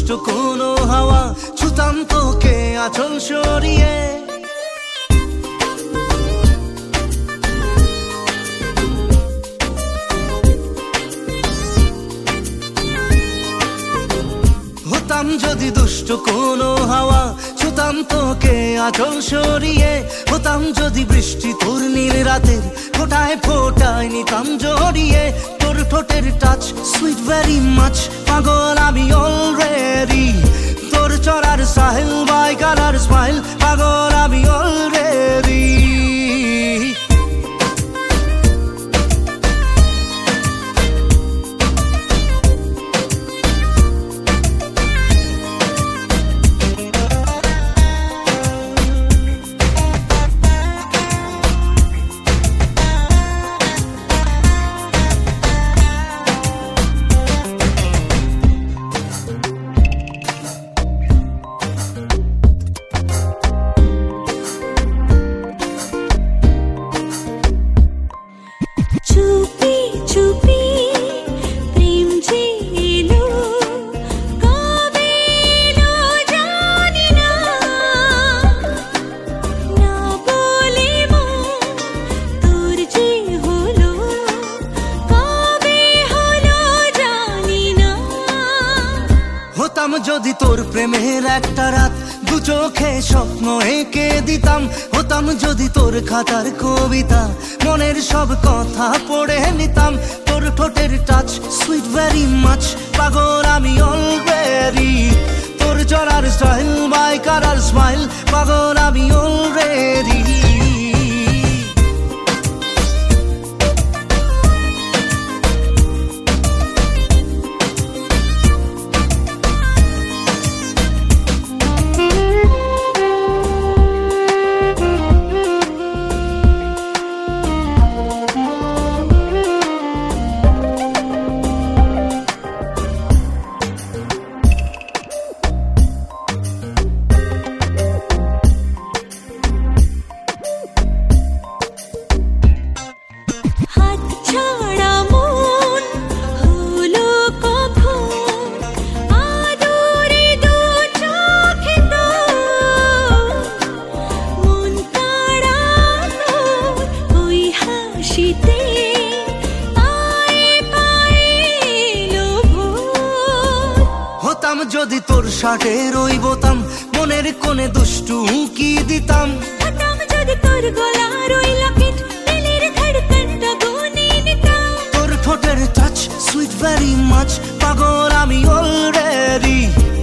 কোনো হাওয়া, ছুতাম তোকে আঁচল সরিয়ে। হতাম যদি দুষ্ট কোনো হাওয়া, ছুতাম তোকে আঁচল সরিয়ে। হতাম যদি বৃষ্টি তোর নীল রাতের ফোটায় ফোটায় নিতাম জড়িয়ে। তোর ঠোঁটের টাচ সুইট ভেরি মাচ, পাগল আমি অলরেডি। তোর চড়ার সাহেল বাই কালার স্মাইল, পাগল আমি অলরেডি। হতাম যদি তোর প্রেমের একটা রাত, দু চোখে স্বপ্ন এঁকে দিতাম। হতাম যদি তোর খাতার কবিতা, মনের সব কথা পড়ে নিতাম। তোর ঠোঁটের টাচ সুইট ভেরি মাচ, পাগল আমি অলরেডি। তোর জড়ার স্টাইল বাই কালার স্মাইল, পাগল আমি অলরেডি। হতাম যদি তোর শার্টের ওই বোতাম, মনের কোণে দুষ্টু উঁকি দিতাম। হতাম যদি তোর গলার ওই লকেট, দিলের ধড়কনটা গুনে নিতাম। তোর ঠোঁটের টাচ সুইট ভেরি মাচ, পাগল আমি অলরেডি।